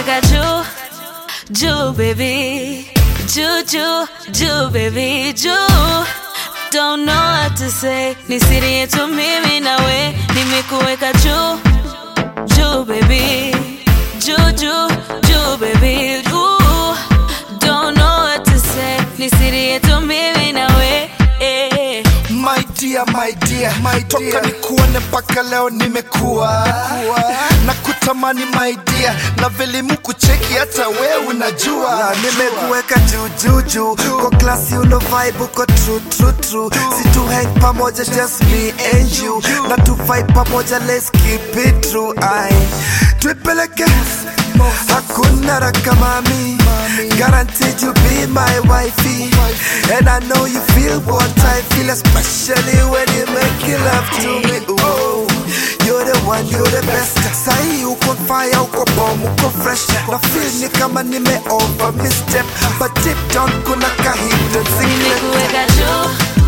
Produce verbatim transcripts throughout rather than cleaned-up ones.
nimekuweka juu juu baby, juu juu juu baby, juu. Don't know what to say, ni siri yetu mimi na we. Nimekuweka juu juu baby, juu juu juu baby, juu. Don't know what to say, ni siri yetu mimi na we. eh. My dear, my dear, my dear, toka nikuone mpaka leo nimekuwa na kutamani my dear, na vile mukucheki hata wewe unajua. Nimekuweka juu juu juu, kwa klasi uno vibe uko true true true. Si tu hang pamoja just me and you, na tu vibe pamoja let's keep it true. Ay, tuipeleke hakuna raka mami, guaranteed you be my wifey, and I know you feel what I feel, especially when you make love to me. Ooh, you're the one, you're the best. Sahi uko fire, uko bomb, uko fresh. Na feel ni kama nime over misstep, but deep down kuna ka hidden secret. Nimekuweka juu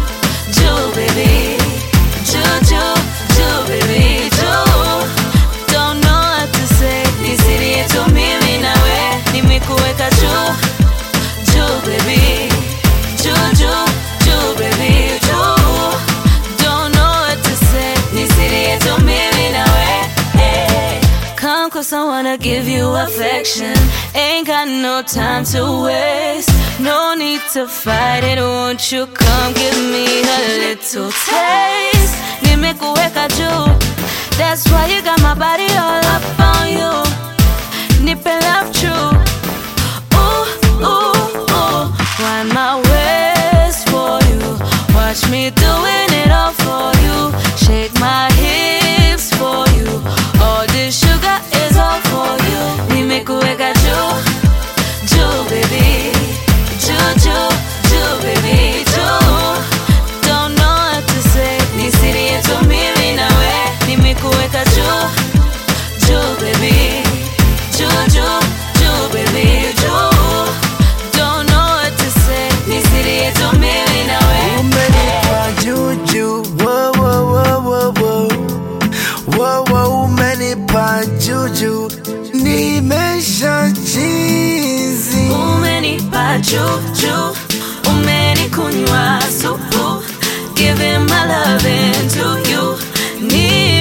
juu baby, juu juu juu baby, juu. Don't know what to say, ni siri yetu mimi na we. Nimekuweka juu juu baby, juu juu juu baby, juu. Don't know what to say, ni siri yetu mimi na we. hey. Come cause I wanna give you affection, ain't got no time to waste. No need to fight it, won't you come give me a little taste. Nimekuweka juu, that's why you got my body all up on you. Nipe love true, ooh, ooh, ooh. Wind my waist for you, watch me doing it all for you. Shake my hips for you, all this sugar is all for you. Nimekuweka juu, juu baby, juu juu juu baby, juu. Don't know what to say, ni siri yetu mimi na we. Nimekuweka juu juu baby, juu juu juu baby, juu. Don't know what to say, ni siri yetu mimi na we. Umenipa juju, wo wo wo wo wo, wo wo umenipa juju, nimesha chizi. Umenipa juu juu, umenikunywa supu, giving my loving to you. Ni